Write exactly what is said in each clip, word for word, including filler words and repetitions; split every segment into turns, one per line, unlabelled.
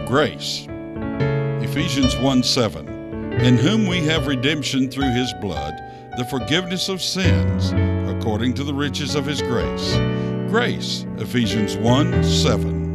Grace. Ephesians one seven. In whom we have redemption through his blood, the forgiveness of sins, according to the riches of his grace. Grace. Ephesians one seven.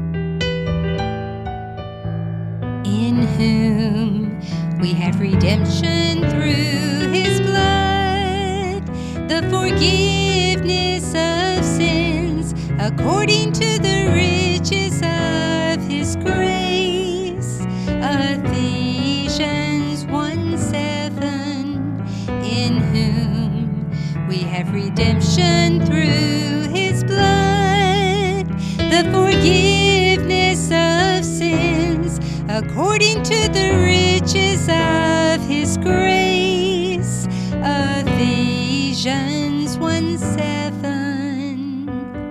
In whom we have redemption through his blood, the forgiveness of sins, according to the riches of his grace. Ephesians one seven. In whom we have redemption through his blood, the forgiveness of sins, according to the riches of his grace. Ephesians one seven.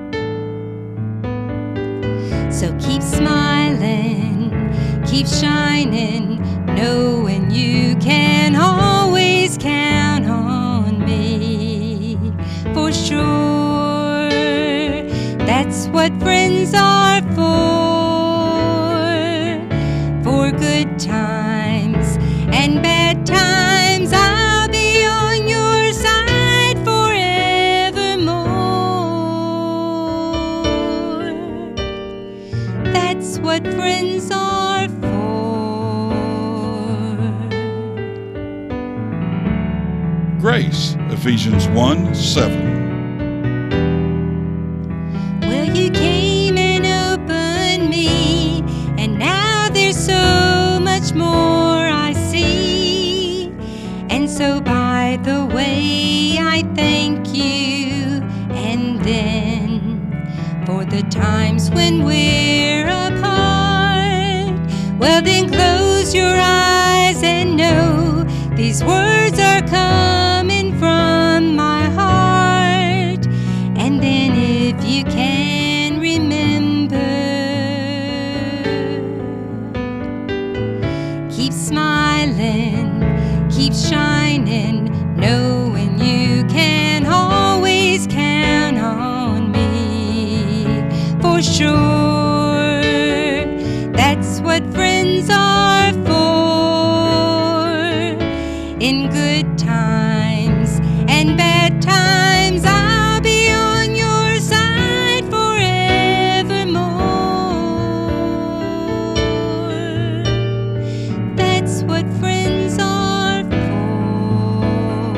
So keep smiling, keep shining, knowing you can always count on me. For sure, that's what friends are for. For good times and bad times, I'll be on your side forevermore. That's what friends are for.
Grace. Ephesians one seven.
Well, you came and opened me, and now there's so much more I see. And so by the way, I thank you. And then for the times when we're apart, well then close your eyes and know these words are coming from my heart. And then if you can remember, keep smiling, keep shining, knowing you can always count on me. For sure, that's what friends are for. In good times and bad times, I'll be on your side forevermore. That's what friends are for.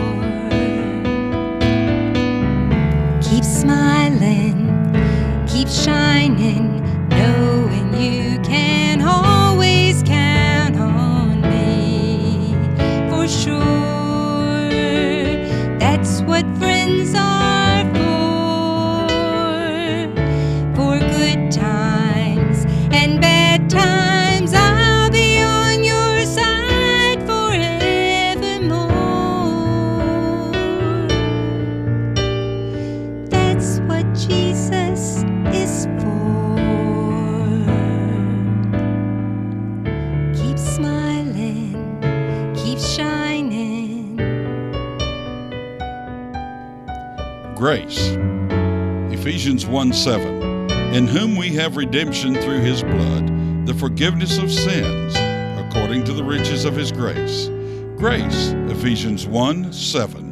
Keep smiling, keep shining, knowing you can always count on me. For sure, that's what friends are for. For good times and bad times, I'll be on your side forevermore. That's what Jesus is for. Keep smiling, keep shining.
Grace. Ephesians one seven. In whom we have redemption through his blood, the forgiveness of sins, according to the riches of his grace. Grace. Ephesians one seven.